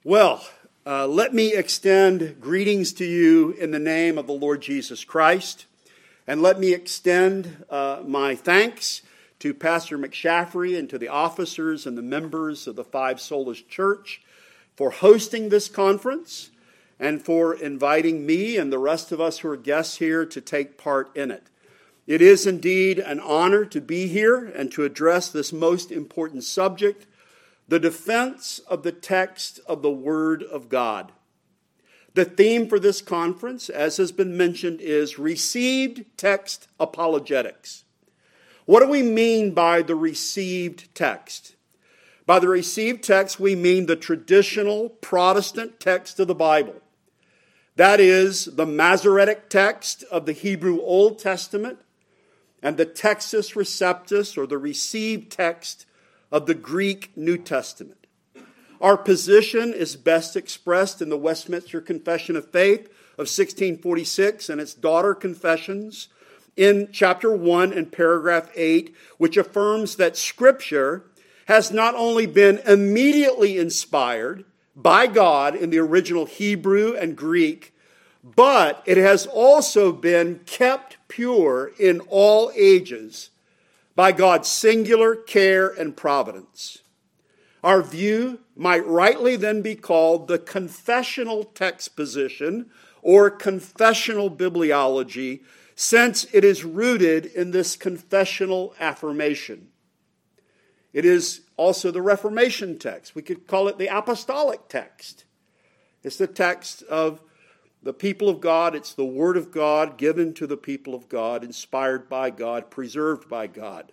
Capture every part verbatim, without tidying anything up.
Well, uh, let me extend greetings to you in the name of the Lord Jesus Christ, and let me extend uh, my thanks to Pastor McShaffrey and to the officers and the members of the Five Solas Church for hosting this conference and for inviting me and the rest of us who are guests here to take part in it. It is indeed an honor to be here and to address this most important subject, the defense of the text of the Word of God. The theme for this conference, as has been mentioned, is Received Text Apologetics. What do we mean by the received text? By the received text, we mean the traditional Protestant text of the Bible. That is, the Masoretic text of the Hebrew Old Testament and the Textus Receptus, or the received text of the Greek New Testament. Our position is best expressed in the Westminster Confession of Faith of sixteen forty-six and its daughter confessions in chapter one and paragraph eight, which affirms that Scripture has not only been immediately inspired by God in the original Hebrew and Greek, but it has also been kept pure in all ages by God's singular care and providence. Our view might rightly then be called the confessional text position or confessional bibliology, since it is rooted in this confessional affirmation. It is also the Reformation text. We could call it the apostolic text. It's the text of the people of God. It's the Word of God given to the people of God, inspired by God, preserved by God.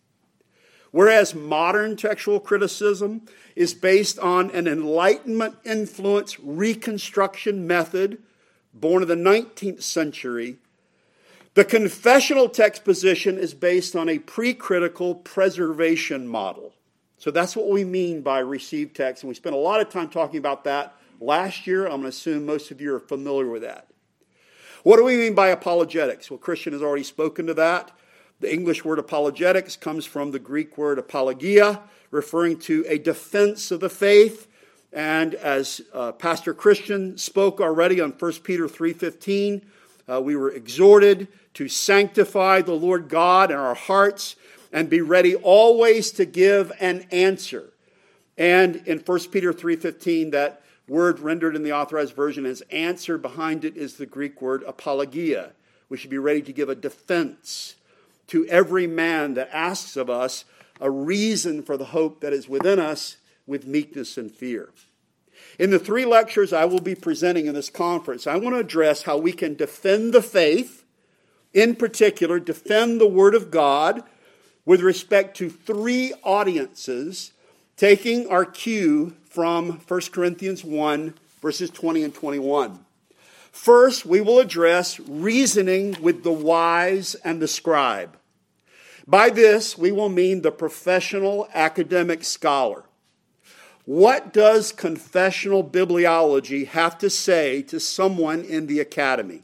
Whereas modern textual criticism is based on an Enlightenment influence reconstruction method born in the nineteenth century, the confessional text position is based on a pre-critical preservation model. So that's what we mean by received text, and we spent a lot of time talking about that last year. I'm going to assume most of you are familiar with that. What do we mean by apologetics? Well, Christian has already spoken to that. The English word apologetics comes from the Greek word apologia, referring to a defense of the faith. And as uh, Pastor Christian spoke already on First Peter three fifteen, uh, we were exhorted to sanctify the Lord God in our hearts and be ready always to give an answer. And in First Peter three fifteen, that word rendered in the Authorized Version as answer, behind it is the Greek word apologia. We should be ready to give a defense to every man that asks of us a reason for the hope that is within us with meekness and fear. In the three lectures I will be presenting in this conference, I want to address how we can defend the faith, in particular, defend the Word of God with respect to three audiences, taking our cue from First Corinthians one, verses twenty and twenty-one. First, we will address reasoning with the wise and the scribe. By this, we will mean the professional academic scholar. What does confessional bibliology have to say to someone in the academy?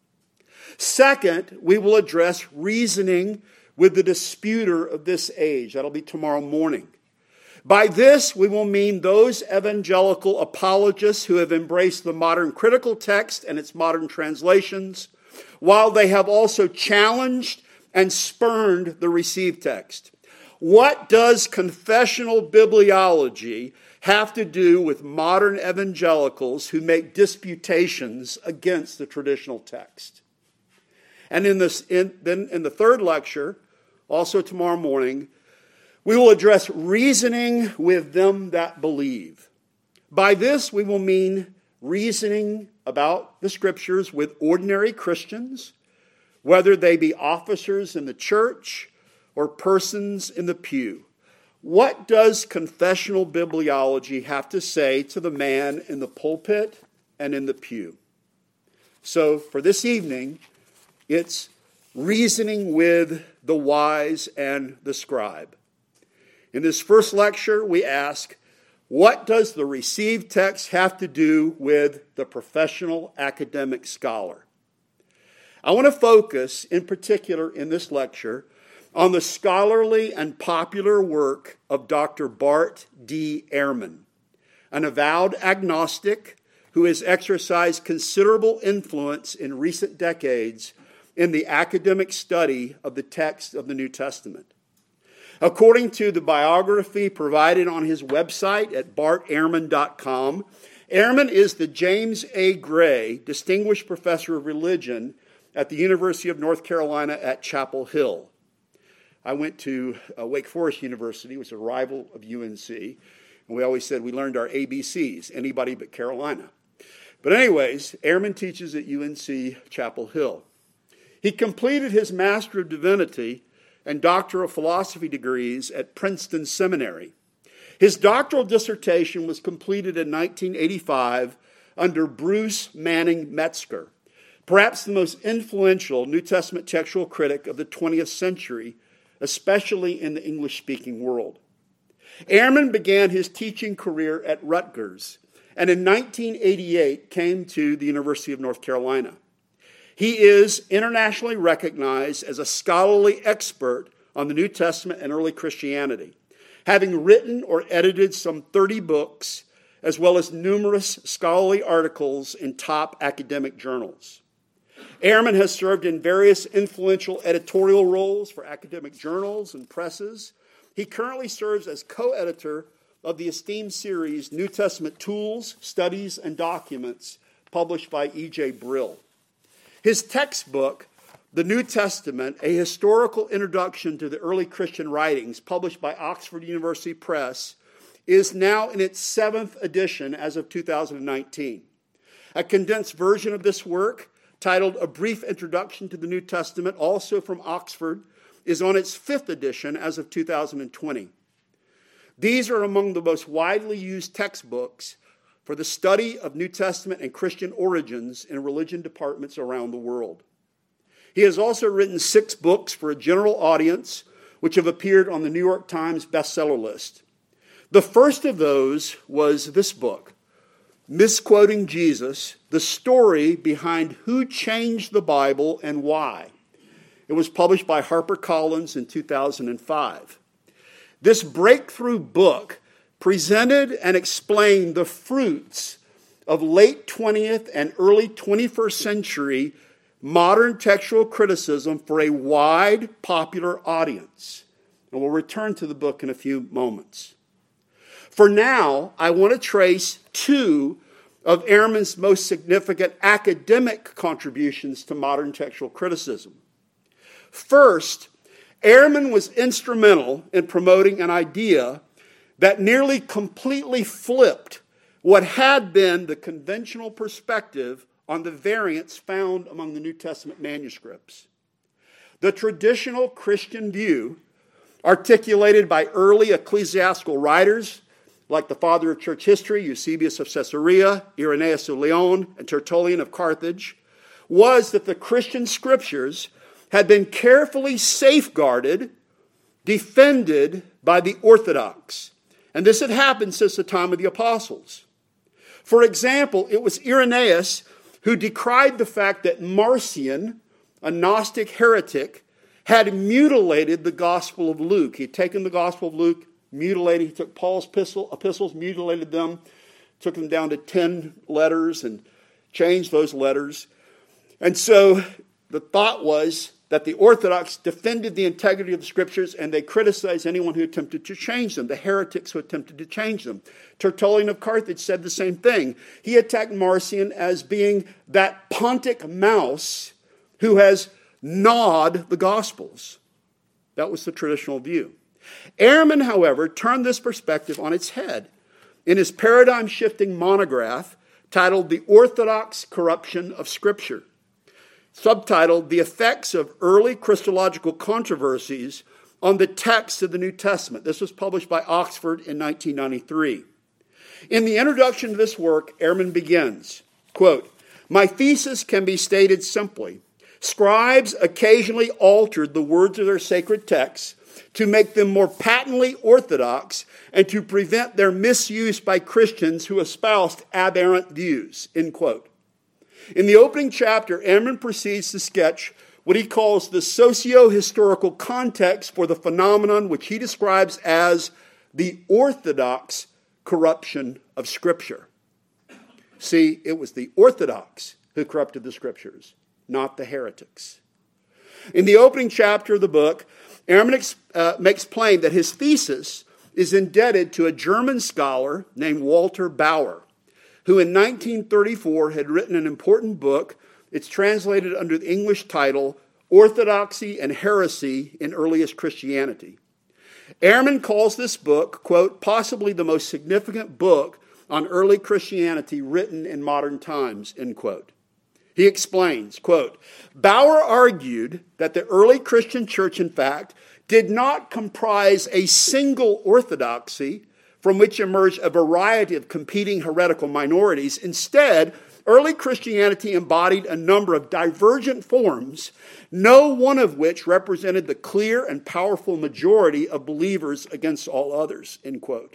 Second, we will address reasoning with the disputer of this age. That'll be tomorrow morning. By this, we will mean those evangelical apologists who have embraced the modern critical text and its modern translations, while they have also challenged and spurned the received text. What does confessional bibliology have to do with modern evangelicals who make disputations against the traditional text? And in this, in, then in the third lecture, also tomorrow morning, we will address reasoning with them that believe. By this, we will mean reasoning about the Scriptures with ordinary Christians, whether they be officers in the church or persons in the pew. What does confessional bibliology have to say to the man in the pulpit and in the pew? So for this evening, it's reasoning with the wise and the scribe. In this first lecture, we ask, what does the received text have to do with the professional academic scholar? I want to focus, in particular in this lecture, on the scholarly and popular work of Doctor Bart D. Ehrman. an avowed agnostic who has exercised considerable influence in recent decades in the academic study of the text of the New Testament. According to the biography provided on his website at bart ehrman dot com, Ehrman is the James A. Gray Distinguished Professor of Religion at the University of North Carolina at Chapel Hill. I went to uh, Wake Forest University, which was a rival of U N C, and we always said we learned our A B Cs, anybody but Carolina. But anyways, Ehrman teaches at U N C Chapel Hill. He completed his Master of Divinity and Doctor of Philosophy degrees at Princeton Seminary. His doctoral dissertation was completed in nineteen eighty-five under Bruce Manning Metzger, perhaps the most influential New Testament textual critic of the twentieth century, especially in the English-speaking world. Ehrman began his teaching career at Rutgers, and in nineteen eighty-eight came to the University of North Carolina. He is internationally recognized as a scholarly expert on the New Testament and early Christianity, having written or edited some thirty books, as well as numerous scholarly articles in top academic journals. Ehrman has served in various influential editorial roles for academic journals and presses. He currently serves as co-editor of the esteemed series New Testament Tools, Studies, and Documents, published by E J Brill. His textbook, The New Testament, A Historical Introduction to the Early Christian Writings, published by Oxford University Press, is now in its seventh edition as of two thousand nineteen. A condensed version of this work, titled A Brief Introduction to the New Testament, also from Oxford, is on its fifth edition as of two thousand twenty. These are among the most widely used textbooks for the study of New Testament and Christian origins in religion departments around the world. He has also written six books for a general audience, which have appeared on the New York Times bestseller list. The first of those was this book, Misquoting Jesus, the story behind who changed the Bible and why. It was published by HarperCollins in two thousand five. This breakthrough book presented and explained the fruits of late twentieth and early twenty-first century modern textual criticism for a wide popular audience. And we'll return to the book in a few moments. For now, I want to trace two of Ehrman's most significant academic contributions to modern textual criticism. First, Ehrman was instrumental in promoting an idea that nearly completely flipped what had been the conventional perspective on the variants found among the New Testament manuscripts. The traditional Christian view, articulated by early ecclesiastical writers like the father of church history, Eusebius of Caesarea, Irenaeus of Lyon, and Tertullian of Carthage, was that the Christian scriptures had been carefully safeguarded, defended by the Orthodox. And this had happened since the time of the apostles. For example, it was Irenaeus who decried the fact that Marcion, a Gnostic heretic, had mutilated the Gospel of Luke. He had taken the Gospel of Luke, mutilated, he took Paul's epistle, epistles, mutilated them, took them down to ten letters and changed those letters. And so the thought was that the Orthodox defended the integrity of the Scriptures and they criticized anyone who attempted to change them, the heretics who attempted to change them. Tertullian of Carthage said the same thing. He attacked Marcion as being that Pontic mouse who has gnawed the Gospels. That was the traditional view. Ehrman, however, turned this perspective on its head in his paradigm-shifting monograph titled The Orthodox Corruption of Scripture, subtitled The Effects of Early Christological Controversies on the Text of the New Testament. This was published by Oxford in nineteen ninety-three. In the introduction to this work, Ehrman begins, quote, "My thesis can be stated simply. Scribes occasionally altered the words of their sacred texts to make them more patently orthodox and to prevent their misuse by Christians who espoused aberrant views," end quote. In the opening chapter, Ehrman proceeds to sketch what he calls the socio-historical context for the phenomenon which he describes as the Orthodox corruption of Scripture. See, it was the Orthodox who corrupted the Scriptures, not the heretics. In the opening chapter of the book, Ehrman ex- uh, makes plain that his thesis is indebted to a German scholar named Walter Bauer, who in nineteen thirty-four had written an important book. It's translated under the English title, Orthodoxy and Heresy in Earliest Christianity. Ehrman calls this book, quote, possibly the most significant book on early Christianity written in modern times, end quote. He explains, quote, Bauer argued that the early Christian church, in fact, did not comprise a single orthodoxy from which emerged a variety of competing heretical minorities. Instead, early Christianity embodied a number of divergent forms, no one of which represented the clear and powerful majority of believers against all others, end quote.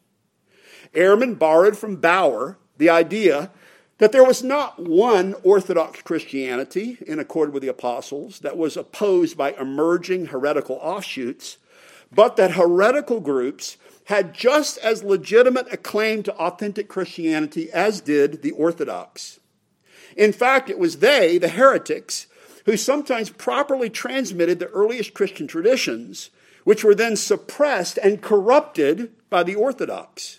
Ehrman borrowed from Bauer the idea that there was not one Orthodox Christianity in accord with the apostles that was opposed by emerging heretical offshoots, but that heretical groups had just as legitimate a claim to authentic Christianity as did the Orthodox. In fact, it was they, the heretics, who sometimes properly transmitted the earliest Christian traditions, which were then suppressed and corrupted by the Orthodox.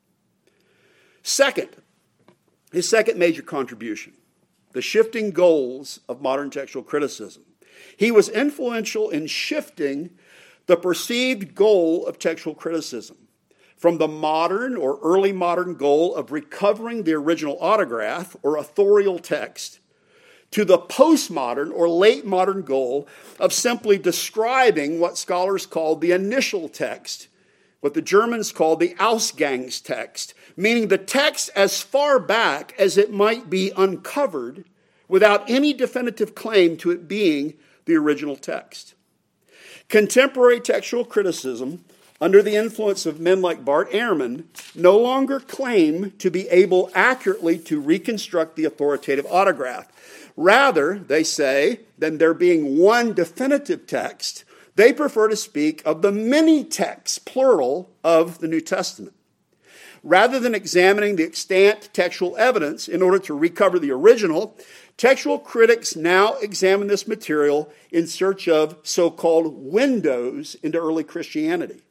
Second, his second major contribution, the shifting goals of modern textual criticism. He was influential in shifting the perceived goal of textual criticism from the modern or early modern goal of recovering the original autograph or authorial text to the postmodern or late modern goal of simply describing what scholars called the initial text, what the Germans called the Ausgangstext, meaning the text as far back as it might be uncovered without any definitive claim to it being the original text. Contemporary textual criticism, under the influence of men like Bart Ehrman, no longer claim to be able accurately to reconstruct the authoritative autograph. Rather, they say, than there being one definitive text, they prefer to speak of the many texts, plural, of the New Testament. Rather than examining the extant textual evidence in order to recover the original, textual critics now examine this material in search of so-called windows into early Christianity.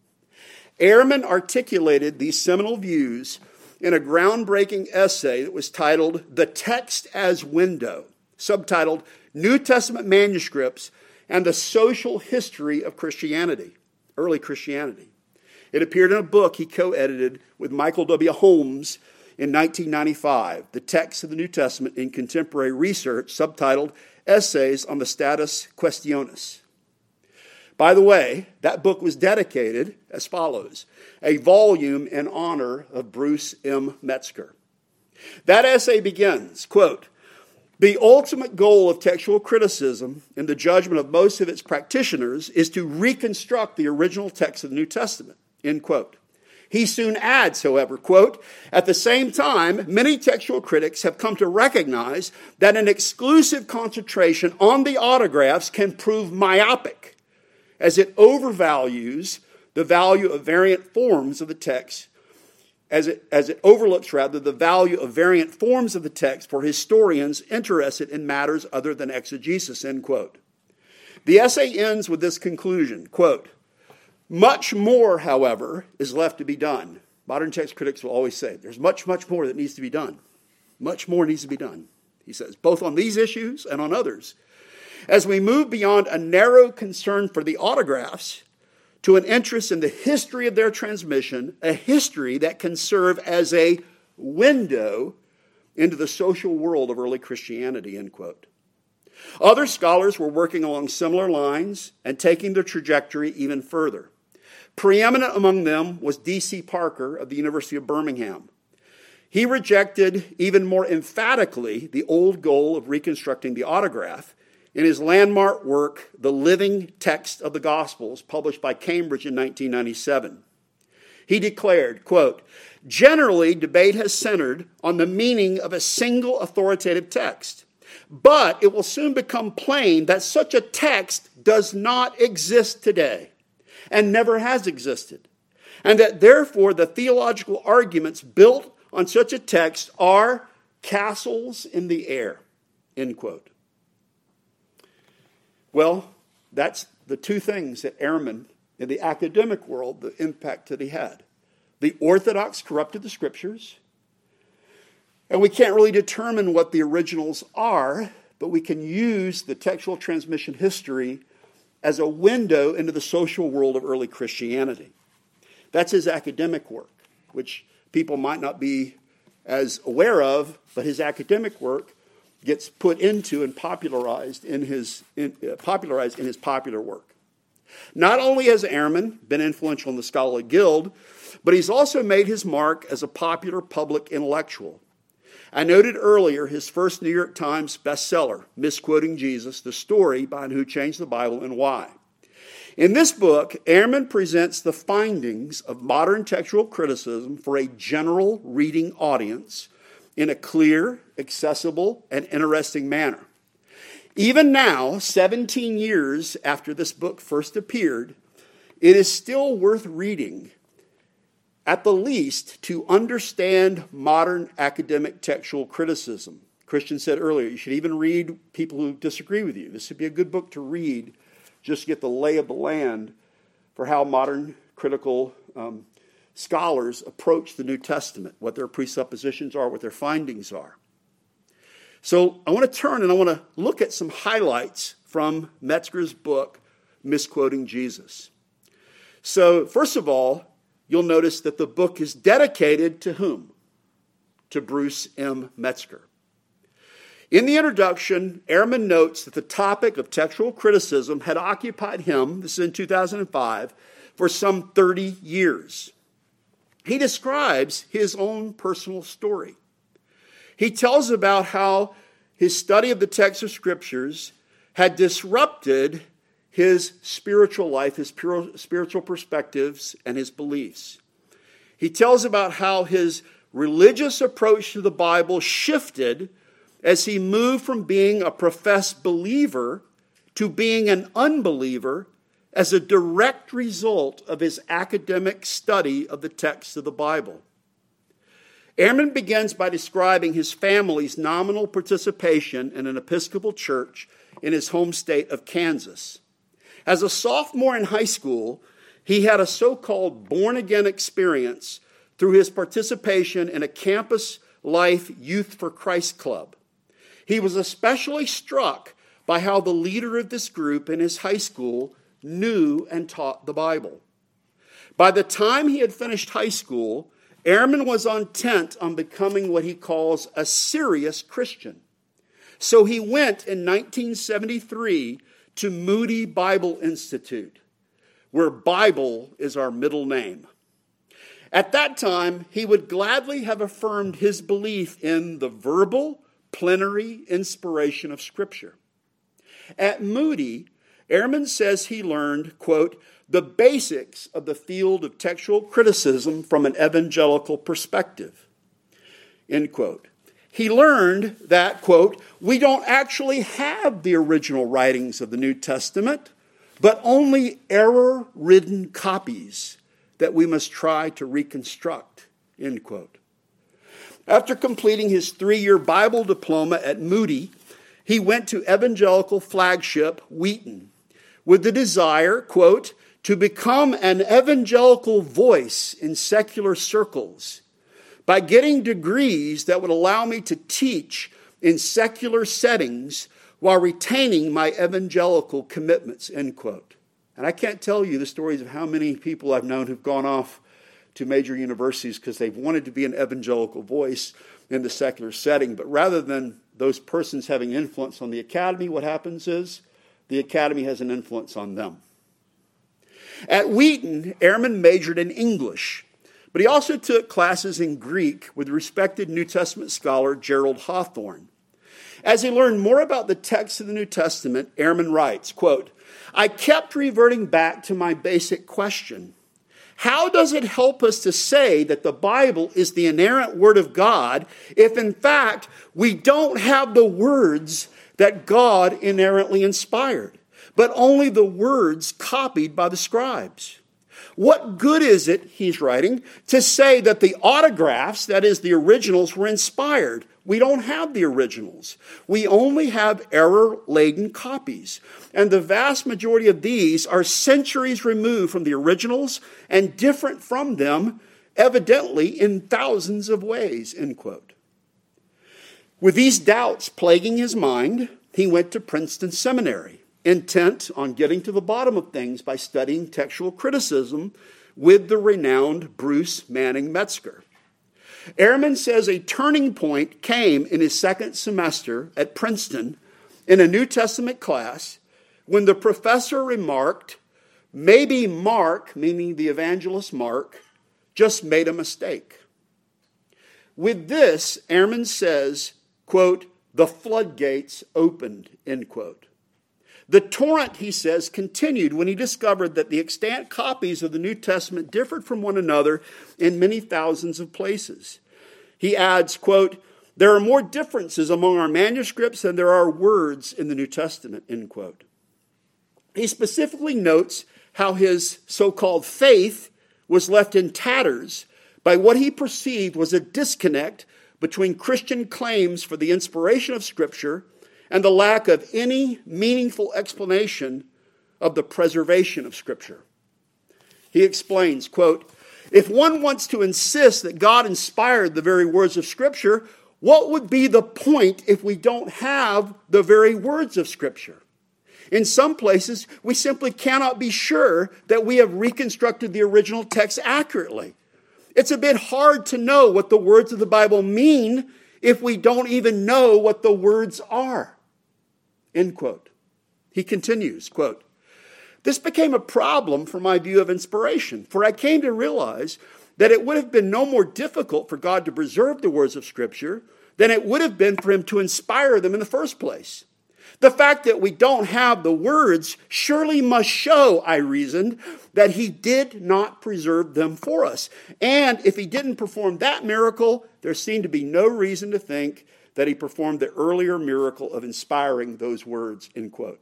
Ehrman articulated these seminal views in a groundbreaking essay that was titled The Text as Window, subtitled New Testament Manuscripts and the Social History of Christianity, Early Christianity. It appeared in a book he co-edited with Michael W. Holmes in nineteen ninety-five, The Text of the New Testament in Contemporary Research, subtitled Essays on the Status Questionis. By the way, that book was dedicated as follows, a volume in honor of Bruce M. Metzger. That essay begins, quote, the ultimate goal of textual criticism, in the judgment of most of its practitioners, is to reconstruct the original text of the New Testament, end quote. He soon adds, however, quote, at the same time, many textual critics have come to recognize that an exclusive concentration on the autographs can prove myopic, as it overvalues the value of variant forms of the text, as it, as it overlooks, rather, the value of variant forms of the text for historians interested in matters other than exegesis, end quote. The essay ends with this conclusion, quote, much more, however, is left to be done. Modern text critics will always say, there's much, much more that needs to be done. Much more needs to be done, he says, both on these issues and on others. As we move beyond a narrow concern for the autographs to an interest in the history of their transmission, a history that can serve as a window into the social world of early Christianity, end quote. Other scholars were working along similar lines and taking their trajectory even further. Preeminent among them was D C Parker of the University of Birmingham. He rejected even more emphatically the old goal of reconstructing the autograph in his landmark work, The Living Text of the Gospels, published by Cambridge in nineteen ninety-seven. He declared, quote, generally, debate has centered on the meaning of a single authoritative text, but it will soon become plain that such a text does not exist today and never has existed. and that therefore the theological arguments built on such a text are castles in the air, end quote. Well, that's the two things that Ehrman, in the academic world, the impact that he had. The Orthodox corrupted the Scriptures, and we can't really determine what the originals are, but we can use the textual transmission history as a window into the social world of early Christianity. That's his academic work, which people might not be as aware of, but his academic work gets put into and popularized in his in, uh, popularized in his popular work. Not only has Ehrman been influential in the scholarly guild, but he's also made his mark as a popular public intellectual. I noted earlier his first New York Times bestseller, Misquoting Jesus, The Story Behind Who Changed the Bible and Why. In this book, Ehrman presents the findings of modern textual criticism for a general reading audience in a clear, accessible, and interesting manner. Even now, seventeen years after this book first appeared, it is still worth reading, at the least, to understand modern academic textual criticism. Christian said earlier, you should even read people who disagree with you. This would be a good book to read, just to get the lay of the land for how modern critical um, scholars approach the New Testament, what their presuppositions are, what their findings are. So I want to turn and I want to look at some highlights from Metzger's book, Misquoting Jesus. So first of all, you'll notice that the book is dedicated to whom? To Bruce M. Metzger. In the introduction, Ehrman notes that the topic of textual criticism had occupied him, this is in two thousand five, for some thirty years. He describes his own personal story. He tells about how his study of the text of Scriptures had disrupted his spiritual life, his spiritual perspectives, and his beliefs. He tells about how his religious approach to the Bible shifted as he moved from being a professed believer to being an unbeliever as a direct result of his academic study of the text of the Bible. Ehrman begins by describing his family's nominal participation in an Episcopal church in his home state of Kansas. As a sophomore in high school, he had a so-called born-again experience through his participation in a campus life Youth for Christ club. He was especially struck by how the leader of this group in his high school knew and taught the Bible. By the time he had finished high school, Ehrman was intent on becoming what he calls a serious Christian. So he went in nineteen seventy-three to Moody Bible Institute, where Bible is our middle name. At that time, he would gladly have affirmed his belief in the verbal, plenary inspiration of Scripture. At Moody, Ehrman says he learned, quote, the basics of the field of textual criticism from an evangelical perspective, end quote. He learned that, quote, we don't actually have the original writings of the New Testament, but only error-ridden copies that we must try to reconstruct, end quote. After completing his three-year Bible diploma at Moody, he went to evangelical flagship Wheaton with the desire, quote, to become an evangelical voice in secular circles by getting degrees that would allow me to teach in secular settings while retaining my evangelical commitments, end quote. And I can't tell you the stories of how many people I've known who've gone off to major universities because they've wanted to be an evangelical voice in the secular setting. But rather than those persons having influence on the academy, what happens is the academy has an influence on them. At Wheaton, Ehrman majored in English, but he also took classes in Greek with respected New Testament scholar Gerald Hawthorne. As he learned more about the text of the New Testament, Ehrman writes, quote, I kept reverting back to my basic question. How does it help us to say that the Bible is the inerrant Word of God if, in fact, we don't have the words that God inerrantly inspired, but only the words copied by the scribes? What good is it, he's writing, to say that the autographs, that is the originals, were inspired? We don't have the originals. We only have error-laden copies. And the vast majority of these are centuries removed from the originals and different from them, evidently in thousands of ways, end quote. With these doubts plaguing his mind, he went to Princeton Seminary, intent on getting to the bottom of things by studying textual criticism with the renowned Bruce Manning Metzger. Ehrman says a turning point came in his second semester at Princeton in a New Testament class when the professor remarked, maybe Mark, meaning the evangelist Mark, just made a mistake. With this, Ehrman says, quote, the floodgates opened, end quote. The torrent, he says, continued when he discovered that the extant copies of the New Testament differed from one another in many thousands of places. He adds, quote, there are more differences among our manuscripts than there are words in the New Testament, end quote. He specifically notes how his so-called faith was left in tatters by what he perceived was a disconnect between Christian claims for the inspiration of Scripture and the lack of any meaningful explanation of the preservation of Scripture. He explains, quote, if one wants to insist that God inspired the very words of Scripture, what would be the point if we don't have the very words of Scripture? In some places, we simply cannot be sure that we have reconstructed the original text accurately. It's a bit hard to know what the words of the Bible mean if we don't even know what the words are. End quote. He continues, quote, this became a problem for my view of inspiration, for I came to realize that it would have been no more difficult for God to preserve the words of Scripture than it would have been for him to inspire them in the first place. The fact that we don't have the words surely must show, I reasoned, that he did not preserve them for us. And if he didn't perform that miracle, there seemed to be no reason to think that he performed the earlier miracle of inspiring those words, end quote.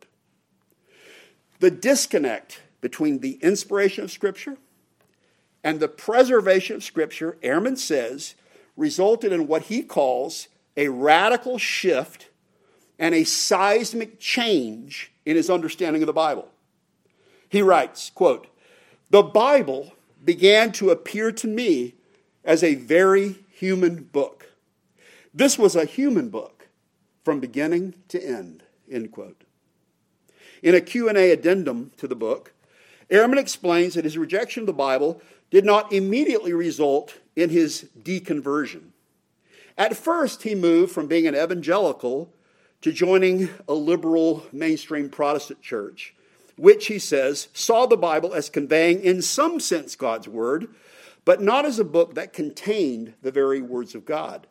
The disconnect between the inspiration of Scripture and the preservation of Scripture, Ehrman says, resulted in what he calls a radical shift and a seismic change in his understanding of the Bible. He writes, quote, the Bible began to appear to me as a very human book. This was a human book from beginning to end, end quote. In a Q and A addendum to the book, Ehrman explains that his rejection of the Bible did not immediately result in his deconversion. At first, he moved from being an evangelical to joining a liberal mainstream Protestant church, which, he says, saw the Bible as conveying in some sense God's word, but not as a book that contained the very words of God.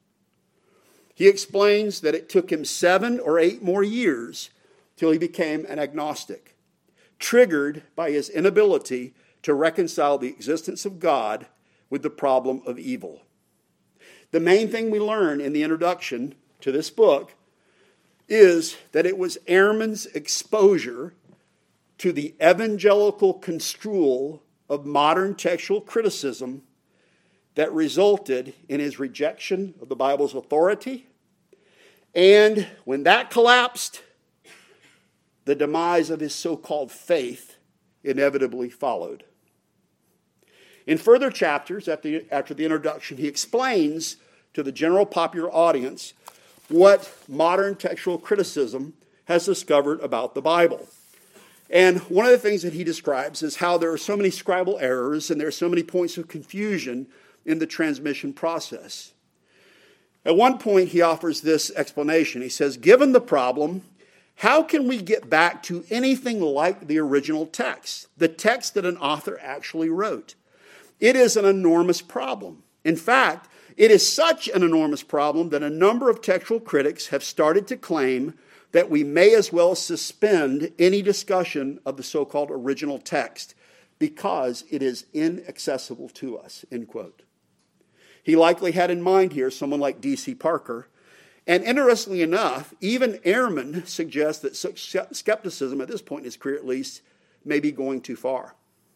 He explains that it took him seven or eight more years till he became an agnostic, triggered by his inability to reconcile the existence of God with the problem of evil. The main thing we learn in the introduction to this book is that it was Ehrman's exposure to the evangelical construal of modern textual criticism that resulted in his rejection of the Bible's authority. And when that collapsed, the demise of his so-called faith inevitably followed. In further chapters, after the, after the introduction, he explains to the general popular audience what modern textual criticism has discovered about the Bible. And one of the things that he describes is how there are so many scribal errors and there are so many points of confusion in the transmission process. At one point, he offers this explanation. He says, given the problem, how can we get back to anything like the original text, the text that an author actually wrote? It is an enormous problem. In fact, it is such an enormous problem that a number of textual critics have started to claim that we may as well suspend any discussion of the so-called original text because it is inaccessible to us, end quote. He likely had in mind here someone like D C Parker. And interestingly enough, even Ehrman suggests that such skepticism at this point in his career at least may be going too far.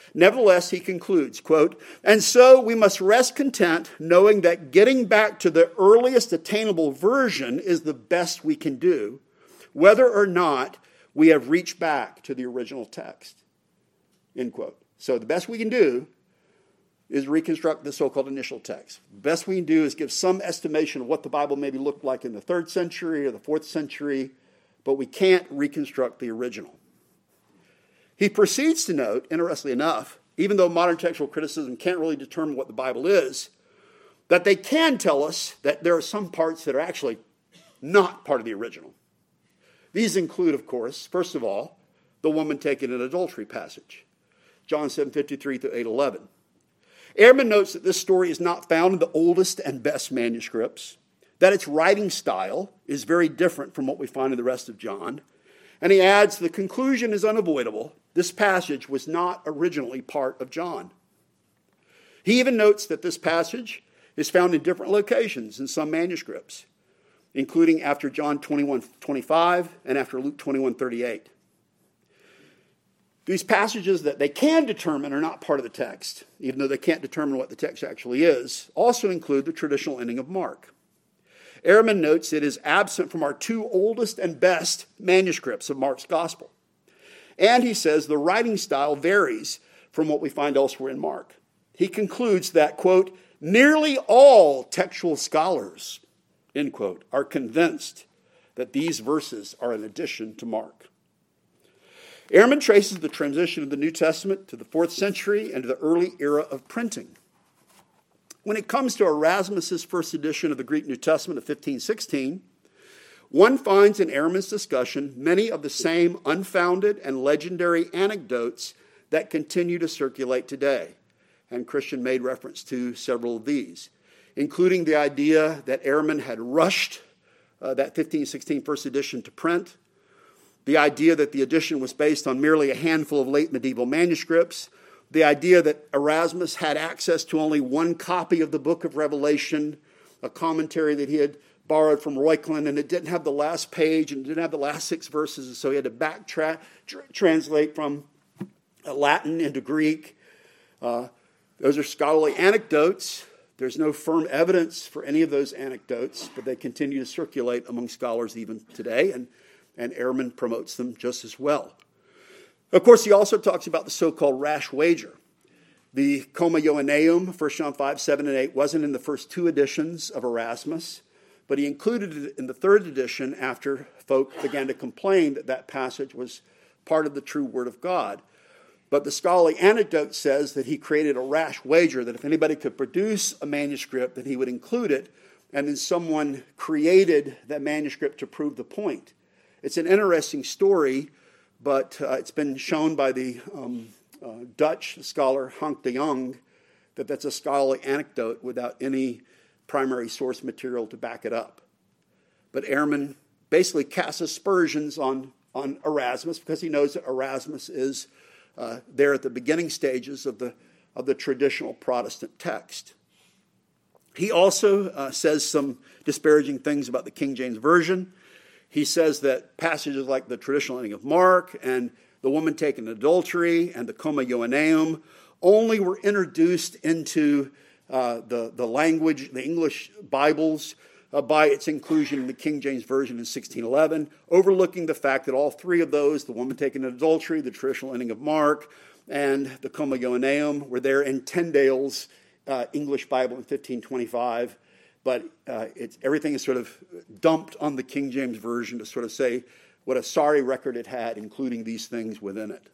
Nevertheless, he concludes, quote, "And so we must rest content knowing that getting back to the earliest attainable version is the best we can do, whether or not we have reached back to the original text." End quote. So the best we can do is reconstruct the so-called initial text. The best we can do is give some estimation of what the Bible maybe looked like in the third century or the fourth century, but we can't reconstruct the original. He proceeds to note, interestingly enough, even though modern textual criticism can't really determine what the Bible is, that they can tell us that there are some parts that are actually not part of the original. These include, of course, first of all, the woman taken in adultery passage, John seven fifty-three through eight eleven. Ehrman notes that this story is not found in the oldest and best manuscripts, that its writing style is very different from what we find in the rest of John, and he adds the conclusion is unavoidable. This passage was not originally part of John. He even notes that this passage is found in different locations in some manuscripts, including after John twenty-one twenty-five and after Luke twenty-one thirty-eight. These passages that they can determine are not part of the text, even though they can't determine what the text actually is, also include the traditional ending of Mark. Ehrman notes it is absent from our two oldest and best manuscripts of Mark's gospel. And he says the writing style varies from what we find elsewhere in Mark. He concludes that, quote, "nearly all textual scholars," end quote, are convinced that these verses are an addition to Mark. Ehrman traces the transition of the New Testament to the fourth century and to the early era of printing. When it comes to Erasmus's first edition of the Greek New Testament of fifteen sixteen, one finds in Ehrman's discussion many of the same unfounded and legendary anecdotes that continue to circulate today. And Christian made reference to several of these, including the idea that Ehrman had rushed uh, that fifteen sixteen first edition to print, the idea that the edition was based on merely a handful of late medieval manuscripts, the idea that Erasmus had access to only one copy of the book of Revelation, a commentary that he had borrowed from Reuchlin, and it didn't have the last page and it didn't have the last six verses, and so he had to back tra- tra- translate from Latin into Greek. Uh, those are scholarly anecdotes. There's no firm evidence for any of those anecdotes, but they continue to circulate among scholars even today, and, and Ehrman promotes them just as well. Of course, he also talks about the so-called rash wager. The Comma Ioanneum, First John five, seven, and eight, wasn't in the first two editions of Erasmus, but he included it in the third edition after folk began to complain that that passage was part of the true Word of God. But the scholarly anecdote says that he created a rash wager, that if anybody could produce a manuscript, that he would include it, and then someone created that manuscript to prove the point. It's an interesting story, but uh, it's been shown by the um, uh, Dutch scholar Hank de Jong that that's a scholarly anecdote without any primary source material to back it up. But Ehrman basically casts aspersions on, on Erasmus because he knows that Erasmus is uh, there at the beginning stages of the, of the traditional Protestant text. He also uh, says some disparaging things about the King James Version. He says that passages like the traditional ending of Mark and the woman taken in adultery and the Comma Ioanneum only were introduced into uh, the, the language, the English Bibles, uh, by its inclusion in the King James Version in sixteen eleven, overlooking the fact that all three of those, the woman taken in adultery, the traditional ending of Mark, and the Comma Ioanneum, were there in Tyndale's uh, English Bible in fifteen twenty-five. But uh, it's, everything is sort of dumped on the King James Version to sort of say what a sorry record it had, including these things within it.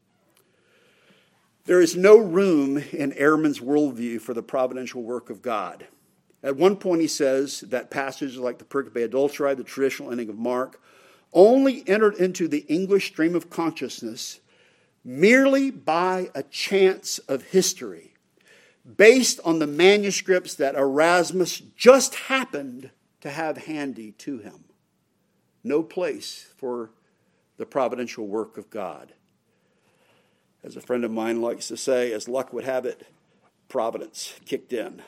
There is no room in Ehrman's worldview for the providential work of God. At one point he says that passages like the Pericope Adulterae, the traditional ending of Mark, only entered into the English stream of consciousness merely by a chance of history, based on the manuscripts that Erasmus just happened to have handy to him. No place for the providential work of God. As a friend of mine likes to say, as luck would have it, providence kicked in.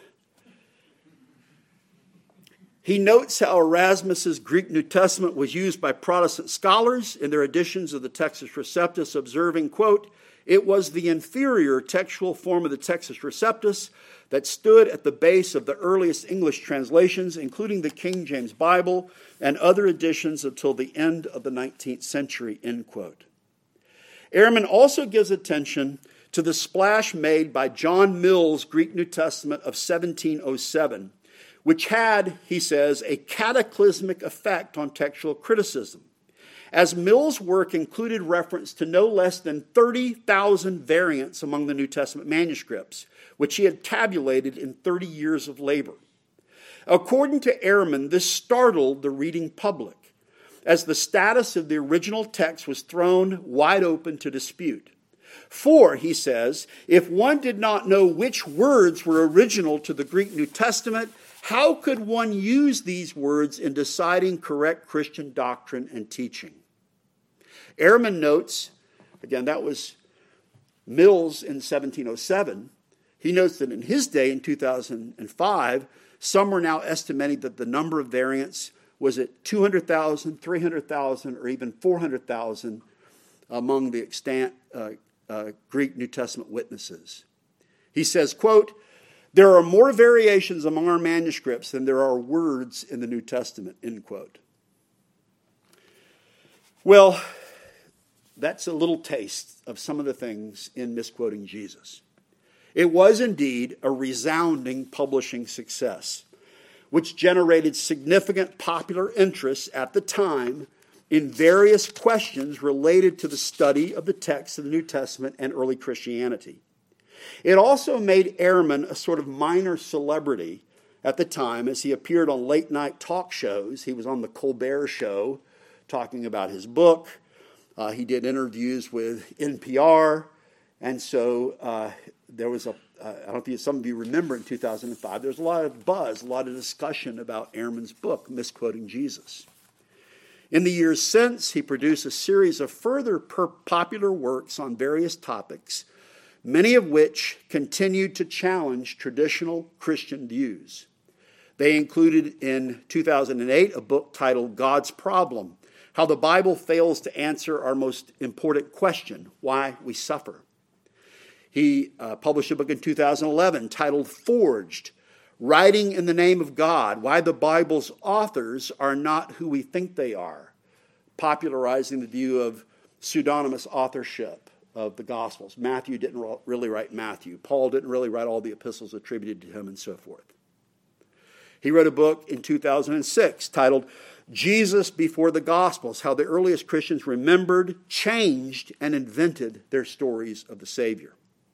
He notes how Erasmus's Greek New Testament was used by Protestant scholars in their editions of the Textus Receptus, observing, quote, It was the inferior textual form of the Textus Receptus that stood at the base of the earliest English translations, including the King James Bible and other editions until the end of the nineteenth century, end quote. Ehrman also gives attention to the splash made by John Mill's Greek New Testament of seventeen oh seven, which had, he says, a cataclysmic effect on textual criticism, as Mill's work included reference to no less than thirty thousand variants among the New Testament manuscripts, which he had tabulated in thirty years of labor. According to Ehrman, this startled the reading public, as the status of the original text was thrown wide open to dispute. For, he says, if one did not know which words were original to the Greek New Testament, how could one use these words in deciding correct Christian doctrine and teaching? Ehrman notes, again, that was Mills in seventeen oh seven. He notes that in his day, in two thousand five, some are now estimating that the number of variants was at two hundred thousand, three hundred thousand, or even four hundred thousand among the extant uh, uh, Greek New Testament witnesses. He says, quote, there are more variations among our manuscripts than there are words in the New Testament, end quote. Well, that's a little taste of some of the things in Misquoting Jesus. It was indeed a resounding publishing success, which generated significant popular interest at the time in various questions related to the study of the text of the New Testament and early Christianity. It also made Ehrman a sort of minor celebrity at the time as he appeared on late-night talk shows. He was on the Colbert Show talking about his book. Uh, he did interviews with N P R, and so uh, there was a, uh, I don't know if some of you remember in two thousand five, there was a lot of buzz, a lot of discussion about Ehrman's book, Misquoting Jesus. In the years since, he produced a series of further per- popular works on various topics, many of which continued to challenge traditional Christian views. They included in two thousand eight a book titled God's Problem, How the Bible Fails to Answer Our Most Important Question, Why We Suffer. He uh, published a book in two thousand eleven titled Forged, Writing in the Name of God, Why the Bible's Authors Are Not Who We Think They Are, popularizing the view of pseudonymous authorship of the Gospels. Matthew didn't really write Matthew. Paul didn't really write all the epistles attributed to him, and so forth. He wrote a book in two thousand six titled Jesus Before the Gospels, How the Earliest Christians Remembered, Changed, and Invented Their Stories of the Savior.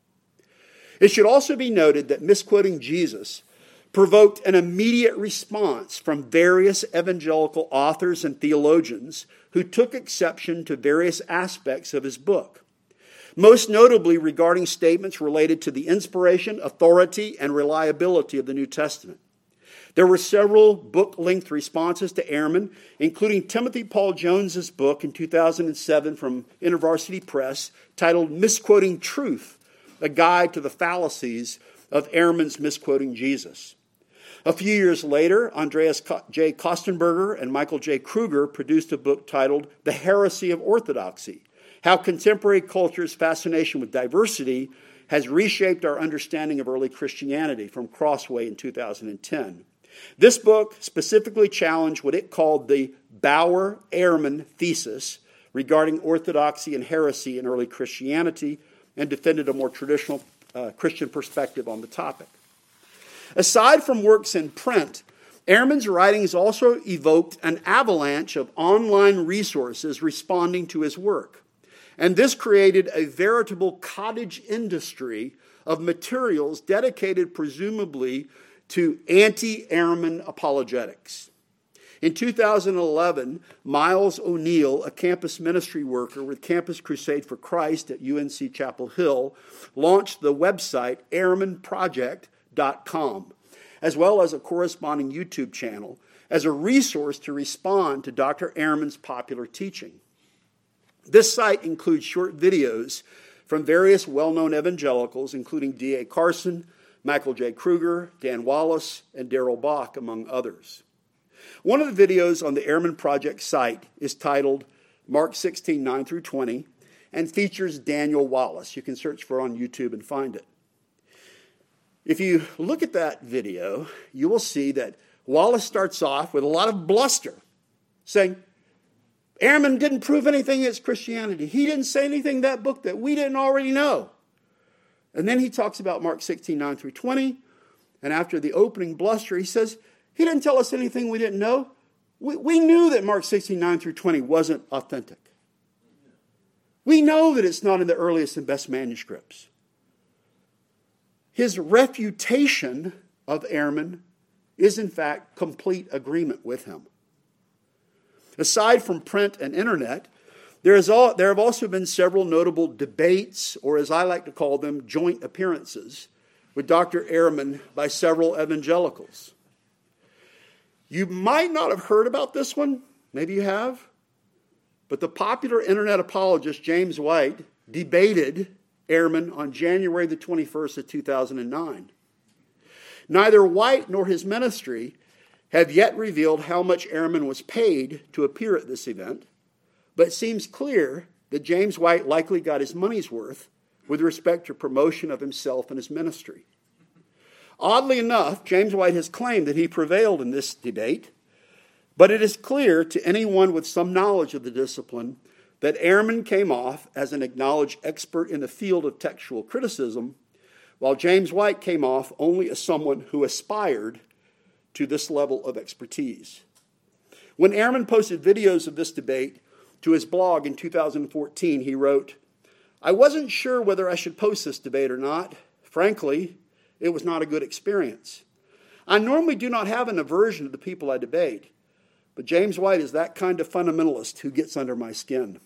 It should also be noted that Misquoting Jesus provoked an immediate response from various evangelical authors and theologians who took exception to various aspects of his book, most notably regarding statements related to the inspiration, authority, and reliability of the New Testament. There were several book-length responses to Ehrman, including Timothy Paul Jones's book in two thousand seven from InterVarsity Press titled Misquoting Truth, a guide to the fallacies of Ehrman's Misquoting Jesus. A few years later, Andreas J. Kostenberger and Michael J. Kruger produced a book titled The Heresy of Orthodoxy, How Contemporary Culture's Fascination with Diversity Has Reshaped Our Understanding of Early Christianity, from Crossway in two thousand ten. This book specifically challenged what it called the Bauer-Ehrman thesis regarding orthodoxy and heresy in early Christianity, and defended a more traditional uh, Christian perspective on the topic. Aside from works in print, Ehrman's writings also evoked an avalanche of online resources responding to his work. And this created a veritable cottage industry of materials dedicated presumably to anti-Ehrman apologetics. In two thousand eleven, Miles O'Neill, a campus ministry worker with Campus Crusade for Christ at U N C Chapel Hill, launched the website Ehrman Project dot com, as well as a corresponding YouTube channel, as a resource to respond to Doctor Ehrman's popular teaching. This site includes short videos from various well-known evangelicals, including D A Carson, Michael J. Kruger, Dan Wallace, and Darrell Bach, among others. One of the videos on the Ehrman Project site is titled Mark sixteen, nine through twenty, and features Daniel Wallace. You can search for it on YouTube and find it. If you look at that video, you will see that Wallace starts off with a lot of bluster, saying, Ehrman didn't prove anything against Christianity. He didn't say anything in that book that we didn't already know. And then he talks about Mark sixteen, nine through twenty. And after the opening bluster, he says, he didn't tell us anything we didn't know. We, we knew that Mark sixteen, nine through twenty wasn't authentic. We know that it's not in the earliest and best manuscripts. His refutation of Ehrman is in fact complete agreement with him. Aside from print and internet, there, is all, there have also been several notable debates, or as I like to call them, joint appearances, with Doctor Ehrman by several evangelicals. You might not have heard about this one, maybe you have, but the popular internet apologist James White debated Ehrman on January the twenty-first of two thousand nine. Neither White nor his ministry have yet revealed how much Ehrman was paid to appear at this event, but it seems clear that James White likely got his money's worth with respect to promotion of himself and his ministry. Oddly enough, James White has claimed that he prevailed in this debate, but it is clear to anyone with some knowledge of the discipline that Ehrman came off as an acknowledged expert in the field of textual criticism, while James White came off only as someone who aspired to this level of expertise. When Ehrman posted videos of this debate to his blog in two thousand fourteen, he wrote, I wasn't sure whether I should post this debate or not. Frankly, it was not a good experience. I normally do not have an aversion to the people I debate, but James White is that kind of fundamentalist who gets under my skin.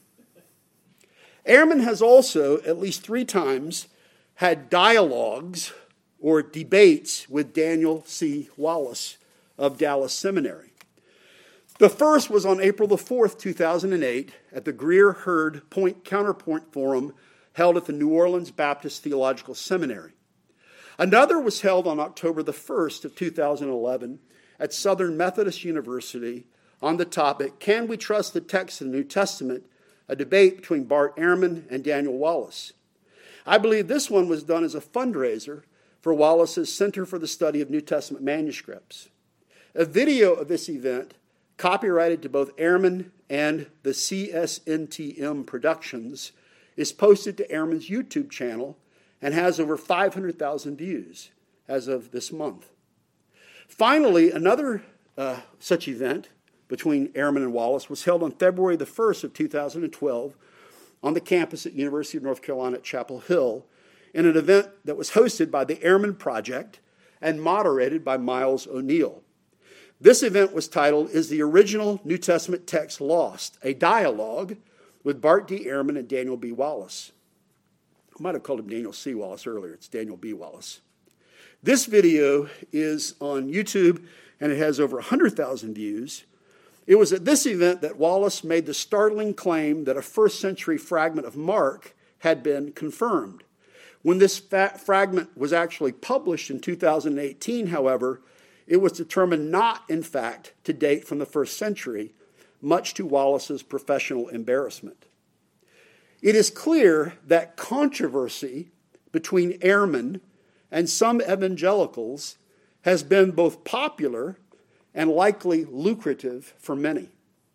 Ehrman has also, at least three times, had dialogues or debates with Daniel C. Wallace of Dallas Seminary. The first was on April the fourth, two thousand eight, at the Greer Hurd Point Counterpoint Forum held at the New Orleans Baptist Theological Seminary. Another was held on October the first of two thousand eleven at Southern Methodist University on the topic, Can We Trust the Text of the New Testament? A debate between Bart Ehrman and Daniel Wallace. I believe this one was done as a fundraiser for Wallace's Center for the Study of New Testament Manuscripts. A video of this event, copyrighted to both Ehrman and the C S N T M Productions, is posted to Ehrman's YouTube channel and has over five hundred thousand views as of this month. Finally, another uh, such event between Ehrman and Wallace was held on February the first of two thousand twelve on the campus at University of North Carolina at Chapel Hill in an event that was hosted by the Ehrman Project and moderated by Miles O'Neill. This event was titled, Is the Original New Testament Text Lost? A Dialogue with Bart D. Ehrman and Daniel B. Wallace. I might have called him Daniel C. Wallace earlier. It's Daniel B. Wallace. This video is on YouTube, and it has over one hundred thousand views. It was at this event that Wallace made the startling claim that a first century fragment of Mark had been confirmed. When this fa- fragment was actually published in two thousand eighteen, however, it was determined not, in fact, to date from the first century, much to Wallace's professional embarrassment. It is clear that controversy between Ehrman and some evangelicals has been both popular and likely lucrative for many.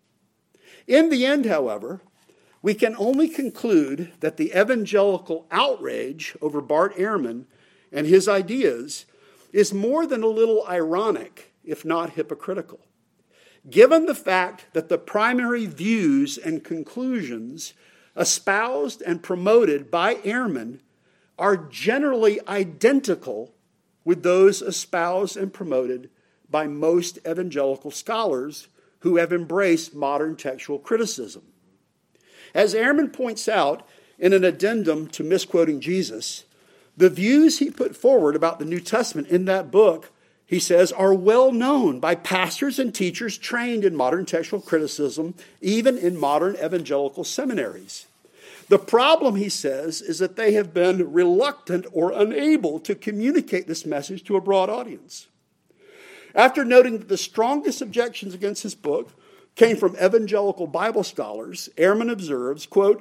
In the end, however, we can only conclude that the evangelical outrage over Bart Ehrman and his ideas is more than a little ironic, if not hypocritical, given the fact that the primary views and conclusions espoused and promoted by Ehrman are generally identical with those espoused and promoted by most evangelical scholars who have embraced modern textual criticism. As Ehrman points out in an addendum to Misquoting Jesus, the views he put forward about the New Testament in that book, he says, are well known by pastors and teachers trained in modern textual criticism, even in modern evangelical seminaries. The problem, he says, is that they have been reluctant or unable to communicate this message to a broad audience. After noting that the strongest objections against his book came from evangelical Bible scholars, Ehrman observes, quote,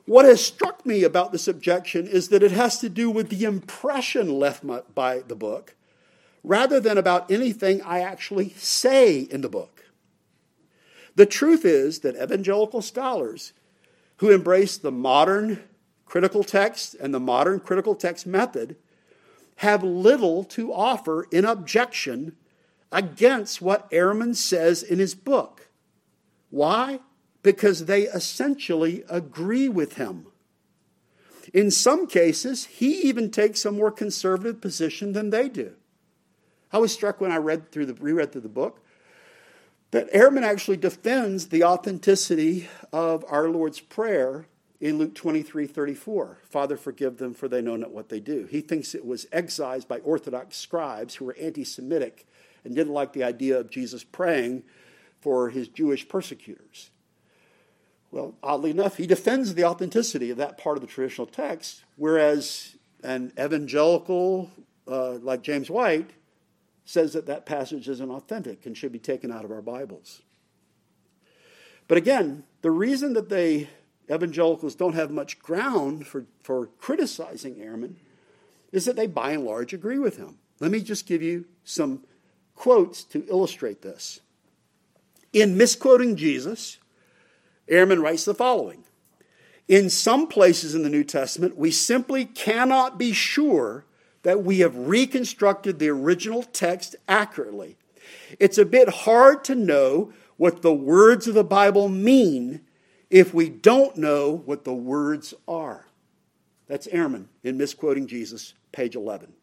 What has struck me about this objection is that it has to do with the impression left by the book, rather than about anything I actually say in the book. The truth is that evangelical scholars who embrace the modern critical text and the modern critical text method have little to offer in objection against what Ehrman says in his book. Why? Because they essentially agree with him. In some cases, he even takes a more conservative position than they do. I was struck when I read through the reread through the book that Ehrman actually defends the authenticity of our Lord's Prayer in Luke twenty-three thirty-four. Father, forgive them, for they know not what they do. He thinks it was excised by Orthodox scribes who were anti-Semitic and didn't like the idea of Jesus praying for his Jewish persecutors. Well, oddly enough, he defends the authenticity of that part of the traditional text, whereas an evangelical uh, like James White says that that passage isn't authentic and should be taken out of our Bibles. But again, the reason that they, evangelicals, don't have much ground for, for criticizing Ehrman is that they by and large agree with him. Let me just give you some quotes to illustrate this. In Misquoting Jesus, Ehrman writes the following: in some places in the New Testament, we simply cannot be sure that we have reconstructed the original text accurately. It's a bit hard to know what the words of the Bible mean if we don't know what the words are. That's Ehrman in Misquoting Jesus, page eleven.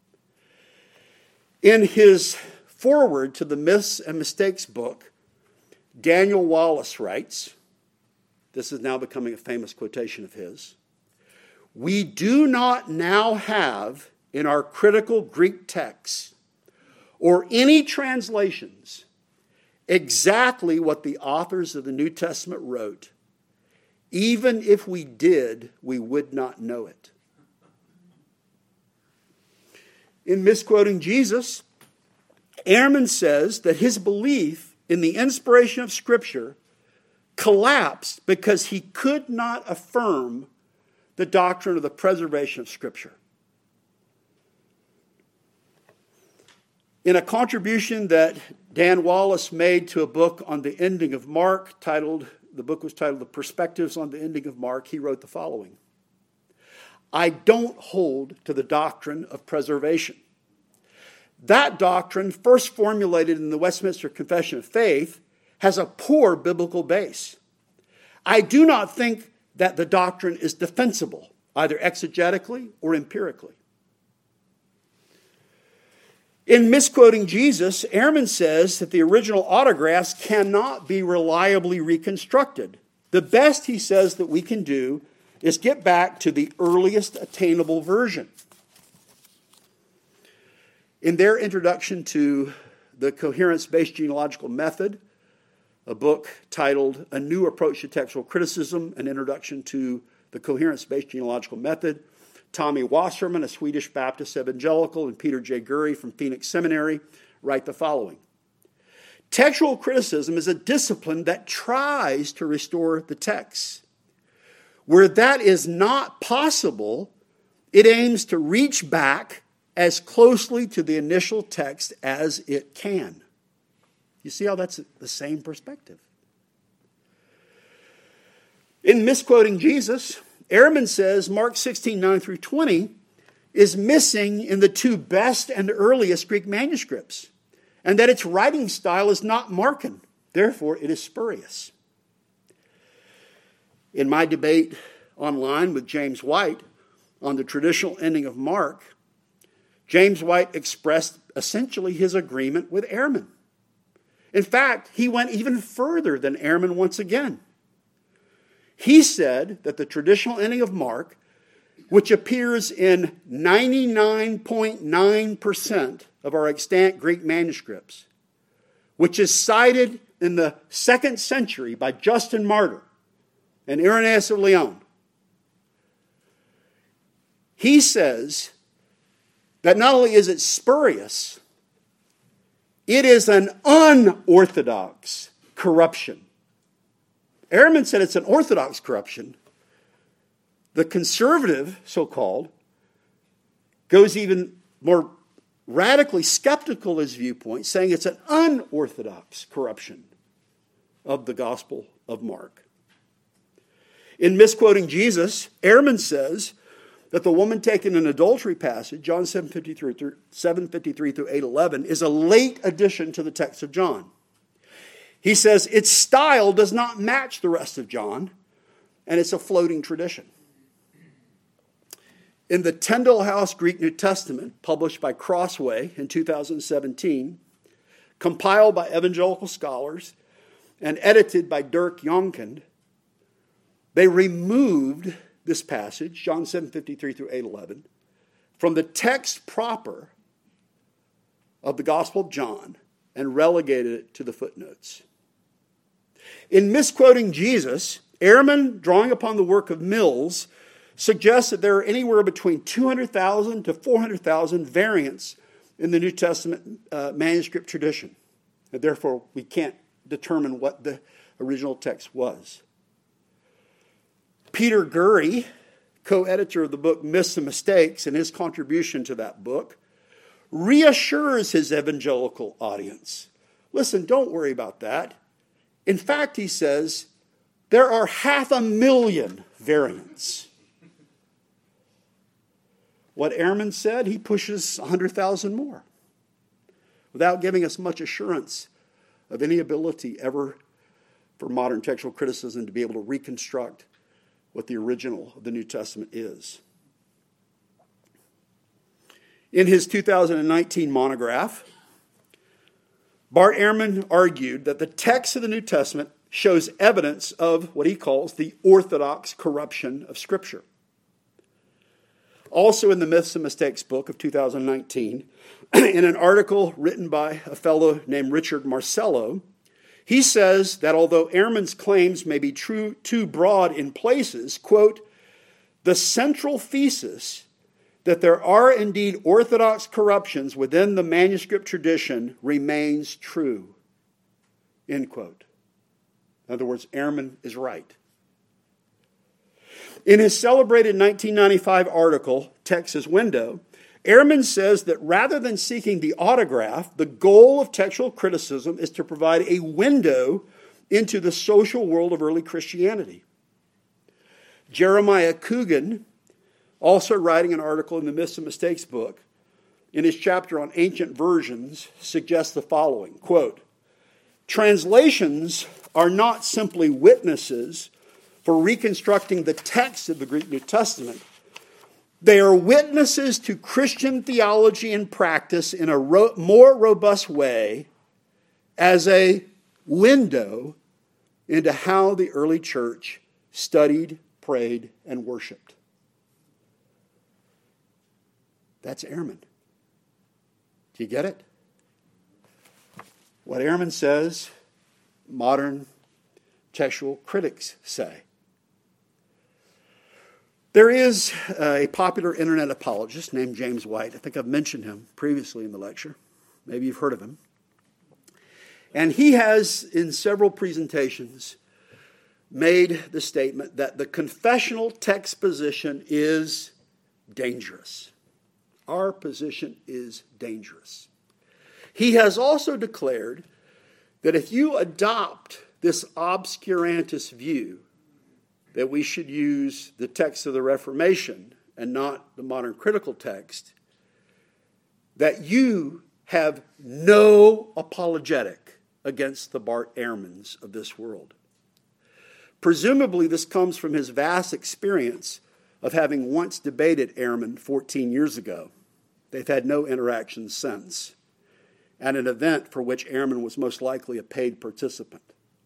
In his foreword to the Myths and Mistakes book, Daniel Wallace writes, this is now becoming a famous quotation of his, "We do not now have in our critical Greek texts or any translations exactly what the authors of the New Testament wrote. Even if we did, we would not know it." In Misquoting Jesus, Ehrman says that his belief in the inspiration of Scripture collapsed because he could not affirm the doctrine of the preservation of Scripture. In a contribution that Dan Wallace made to a book on the ending of Mark, titled, the book was titled The Perspectives on the Ending of Mark, he wrote the following: "I don't hold to the doctrine of preservation. That doctrine, first formulated in the Westminster Confession of Faith, has a poor biblical base. I do not think that the doctrine is defensible, either exegetically or empirically." In Misquoting Jesus, Ehrman says that the original autographs cannot be reliably reconstructed. The best, he says, that we can do is get back to the earliest attainable version. In their introduction to the Coherence-Based Genealogical Method, a book titled A New Approach to Textual Criticism, an introduction to the Coherence-Based Genealogical Method, Tommy Wasserman, a Swedish Baptist evangelical, and Peter J. Gurry from Phoenix Seminary write the following: "Textual criticism is a discipline that tries to restore the text. Where that is not possible, it aims to reach back as closely to the initial text as it can." You see how that's the same perspective? In Misquoting Jesus, Ehrman says Mark sixteen, nine through twenty is missing in the two best and earliest Greek manuscripts, and that its writing style is not Markan. Therefore, it is spurious. In my debate online with James White on the traditional ending of Mark, James White expressed essentially his agreement with Ehrman. In fact, he went even further than Ehrman once again. He said that the traditional ending of Mark, which appears in ninety-nine point nine percent of our extant Greek manuscripts, which is cited in the second century by Justin Martyr and Irenaeus of Lyon, he says that not only is it spurious, it is an unorthodox corruption. Ehrman said it's an orthodox corruption, The conservative, so-called, goes even more radically skeptical of his viewpoint, saying it's an unorthodox corruption of the Gospel of Mark. In misquoting Jesus, Ehrman says that the woman taken in adultery passage, John seven fifty-three through eight eleven, is a late addition to the text of John. He says its style does not match the rest of John, and it's a floating tradition. In the Tyndale House Greek New Testament, published by Crossway in two thousand seventeen, compiled by evangelical scholars, and edited by Dirk Jonkind, they removed this passage, John seven fifty-three through eight eleven, from the text proper of the Gospel of John and relegated it to the footnotes. In misquoting Jesus, Ehrman, drawing upon the work of Mills, suggests that there are anywhere between two hundred thousand to four hundred thousand variants in the New Testament uh, manuscript tradition. And therefore, we can't determine what the original text was. Peter Gurry, co-editor of the book Myths and Mistakes, and his contribution to that book, reassures his evangelical audience. Listen, don't worry about that. In fact, he says, there are half a million variants. What Ehrman said, he pushes one hundred thousand more, without giving us much assurance of any ability ever for modern textual criticism to be able to reconstruct what the original of the New Testament is. In his two thousand nineteen monograph, Bart Ehrman argued that the text of the New Testament shows evidence of what he calls the orthodox corruption of Scripture. Also in the Myths and Mistakes book of two thousand nineteen, in an article written by a fellow named Richard Marcello, he says that although Ehrman's claims may be true, too broad in places, quote, the central thesis that there are indeed orthodox corruptions within the manuscript tradition remains true, end quote. In other words, Ehrman is right. In his celebrated nineteen ninety-five article, Text's Window, Ehrman says that rather than seeking the autograph, the goal of textual criticism is to provide a window into the social world of early Christianity. Jeremiah Coogan, also writing an article in the Myths and Mistakes book, in his chapter on ancient versions, suggests the following, quote, translations are not simply witnesses for reconstructing the text of the Greek New Testament. They are witnesses to Christian theology and practice in a ro- more robust way as a window into how the early church studied, prayed, and worshiped. That's Ehrman. Do you get it? What Ehrman says, modern textual critics say. There is a popular internet apologist named James White. I think I've mentioned him previously in the lecture. Maybe you've heard of him. And he has, in several presentations, made the statement that the confessional text position is dangerous. Our position is dangerous. He has also declared that if you adopt this obscurantist view, that we should use the text of the Reformation and not the modern critical text, that you have no apologetic against the Bart Ehrmans of this world. Presumably, this comes from his vast experience of having once debated Ehrman fourteen years ago. They've had no interactions since, at an event for which Ehrman was most likely a paid participant.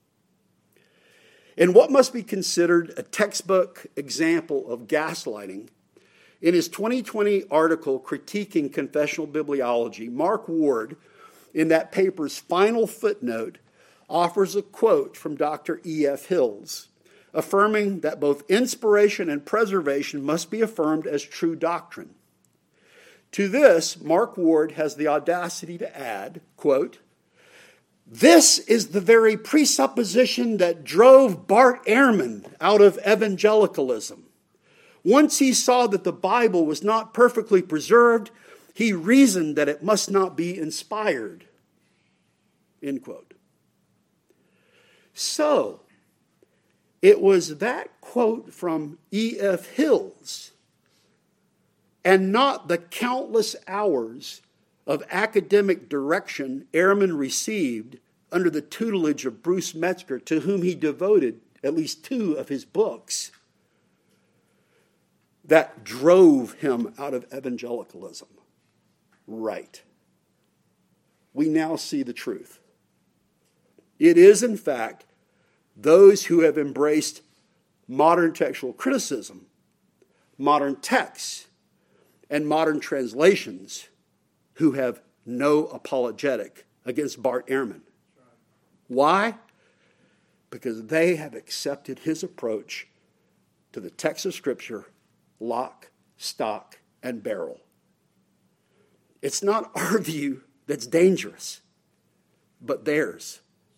In what must be considered a textbook example of gaslighting, in his twenty twenty article critiquing confessional bibliology, Mark Ward, in that paper's final footnote, offers a quote from Doctor E F Hills, affirming that both inspiration and preservation must be affirmed as true doctrine. To this, Mark Ward has the audacity to add, quote, this is the very presupposition that drove Bart Ehrman out of evangelicalism. Once he saw that the Bible was not perfectly preserved, he reasoned that it must not be inspired. End quote. So, it was that quote from E F Hills and not the countless hours of academic direction Ehrman received under the tutelage of Bruce Metzger, to whom he devoted at least two of his books, that drove him out of evangelicalism. Right. We now see the truth. It is, in fact, those who have embraced modern textual criticism, modern texts, and modern translations who have no apologetic against Bart Ehrman. Why? Because they have accepted his approach to the text of Scripture, lock, stock, and barrel. It's not our view that's dangerous, but theirs.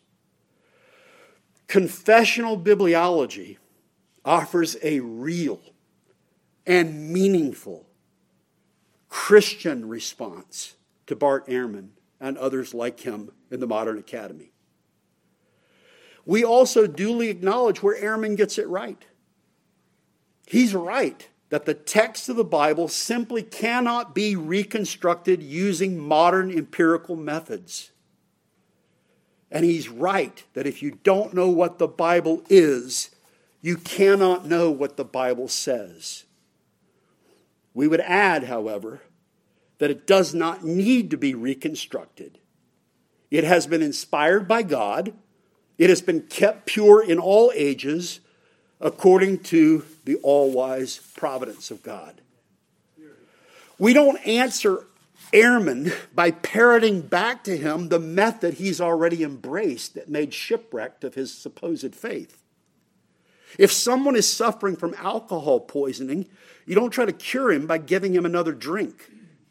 Confessional bibliology offers a real and meaningful Christian response to Bart Ehrman and others like him in the modern academy. We also duly acknowledge where Ehrman gets it right. He's right that the text of the Bible simply cannot be reconstructed using modern empirical methods. And he's right that if you don't know what the Bible is, you cannot know what the Bible says. We would add, however, that it does not need to be reconstructed. It has been inspired by God. It has been kept pure in all ages according to the all-wise providence of God. We don't answer Ehrman by parroting back to him the method he's already embraced that made shipwreck of his supposed faith. If someone is suffering from alcohol poisoning, you don't try to cure him by giving him another drink.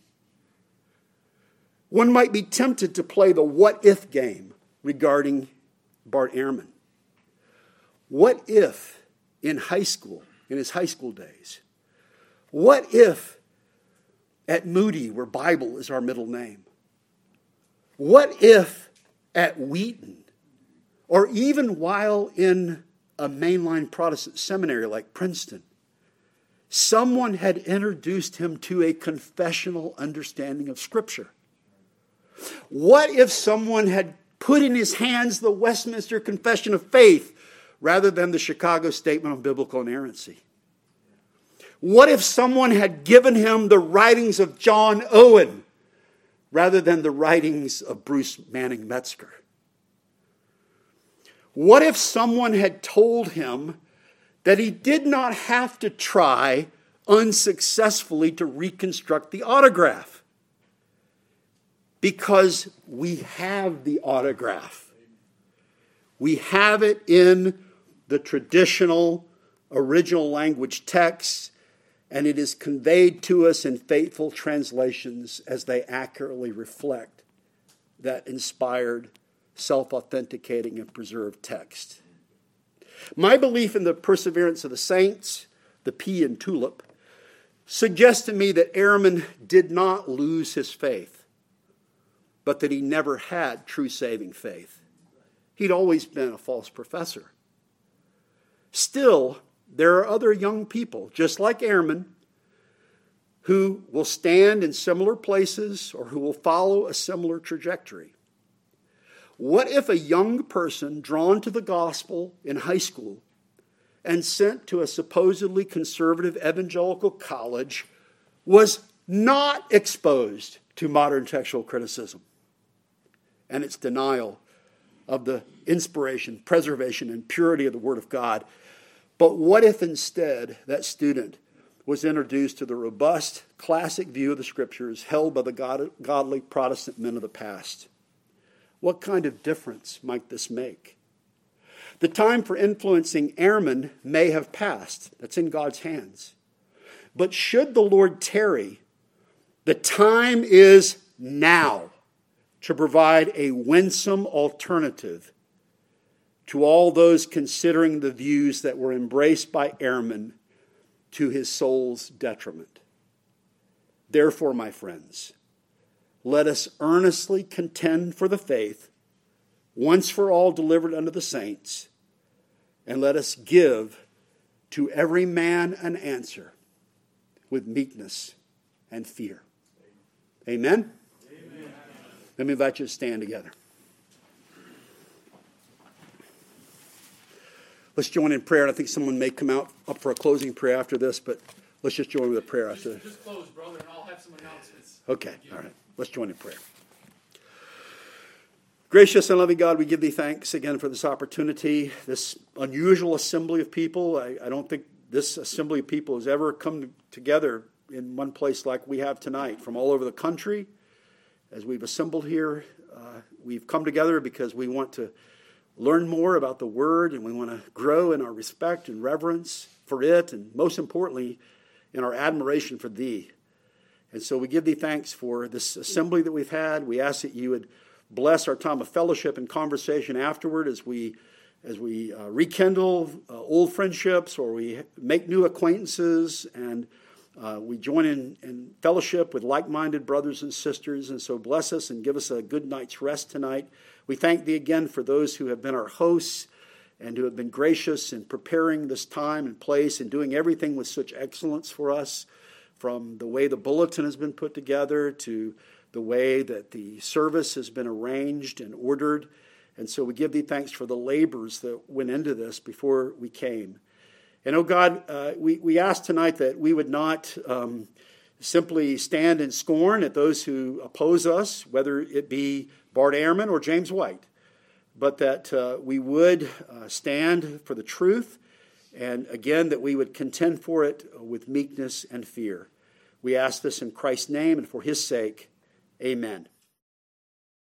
One might be tempted to play the what-if game regarding Bart Ehrman. What if in high school, in his high school days, what if at Moody, where Bible is our middle name? What if at Wheaton, or even while in a mainline Protestant seminary like Princeton, someone had introduced him to a confessional understanding of Scripture? What if someone had put in his hands the Westminster Confession of Faith rather than the Chicago Statement on Biblical Inerrancy? What if someone had given him the writings of John Owen rather than the writings of Bruce Manning Metzger? What if someone had told him that he did not have to try unsuccessfully to reconstruct the autograph? Because we have the autograph. We have it in the traditional original language texts, and it is conveyed to us in faithful translations as they accurately reflect that inspired, self-authenticating, and preserved text. My belief in the perseverance of the saints, the pea and tulip, suggests to me that Ehrman did not lose his faith, but that he never had true saving faith. He'd always been a false professor. Still, there are other young people, just like Ehrman, who will stand in similar places or who will follow a similar trajectory. What if a young person drawn to the gospel in high school and sent to a supposedly conservative evangelical college was not exposed to modern textual criticism and its denial of the inspiration, preservation, and purity of the Word of God? But what if instead that student was introduced to the robust, classic view of the Scriptures held by the God, godly Protestant men of the past? What kind of difference might this make? The time for influencing Ehrman may have passed. That's in God's hands. But should the Lord tarry, the time is now to provide a winsome alternative to all those considering the views that were embraced by Ehrman to his soul's detriment. Therefore, my friends, let us earnestly contend for the faith once for all delivered unto the saints, and let us give to every man an answer with meekness and fear. Amen? Amen. Let me invite you to stand together. Let's join in prayer. And I think someone may come out up for a closing prayer after this, but let's just join with a prayer after. Just, just close, brother, and I'll have some announcements. Okay, all right. Let's join in prayer. Gracious and loving God, we give thee thanks again for this opportunity, this unusual assembly of people. I, I don't think this assembly of people has ever come together in one place like we have tonight, from all over the country. As we've assembled here, uh, we've come together because we want to learn more about the Word, and we want to grow in our respect and reverence for it, and most importantly, in our admiration for Thee. And so we give Thee thanks for this assembly that we've had. We ask that You would bless our time of fellowship and conversation afterward as we as we uh, rekindle uh, old friendships, or we make new acquaintances, and uh, we join in, in fellowship with like-minded brothers and sisters. And so bless us and give us a good night's rest tonight. We thank Thee again for those who have been our hosts and who have been gracious in preparing this time and place and doing everything with such excellence for us, from the way the bulletin has been put together to the way that the service has been arranged and ordered. And so we give Thee thanks for the labors that went into this before we came. And, oh God, uh, we, we ask tonight that we would not um, simply stand in scorn at those who oppose us, whether it be Bart Ehrman or James White, but that uh, we would uh, stand for the truth, and again, that we would contend for it with meekness and fear. We ask this in Christ's name and for His sake. Amen.